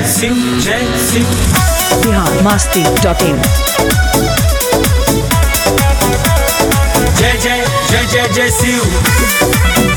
शिव जय शिव। biharmasti.in। जय जय जय जय जय शिव।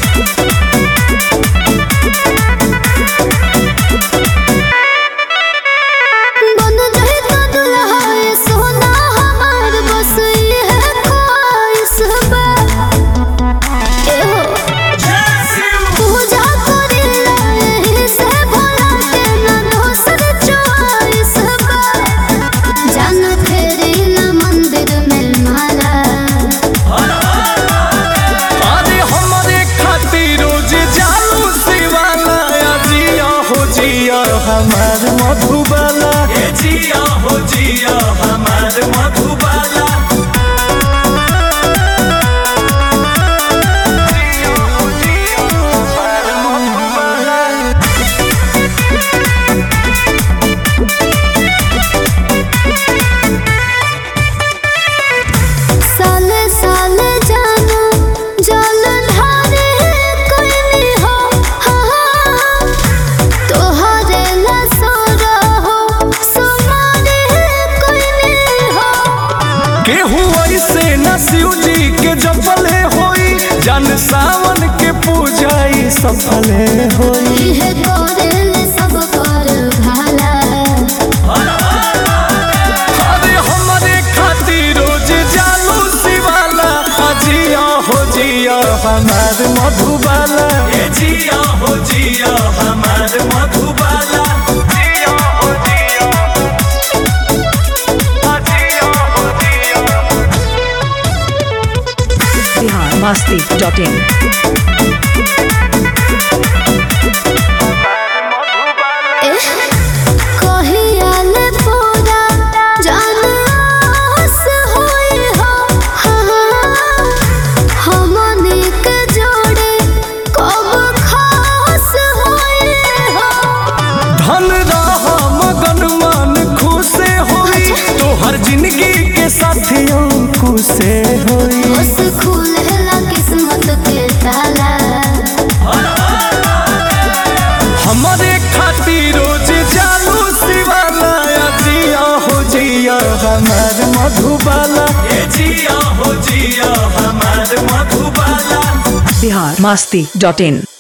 हमार मधुबाला जिया हो जिया हमार मधुबाला। साले साले जानो जल ढारे कोई हो तोहरे लसोरा हो समारे कोई हो। केहू ऐसे न शिव जी के जपले होई जन सावन के पूजाई सफले होई। इहे तोरे सब कर भाला अरे हमारे खातिर रोज जालू शिवाला जिया हो जिया हमार मधुबाला। जिया हो जिया हमार मधुबाला। biharmasti.in। कहियाले पूरा जानस होई हो हमनी के जोड़े कब खास होई हो। धन रहा मगन मन खुशे होई तोहर जिंदगी के साथियों खुशे होई। बस खुलेला किस्मत के ताला हमारे खातिर रोज जालू शिवाला जिया हो जिया हमार मधुबाला। जिया हो जिया हमार मधुबाला। biharmasti.in।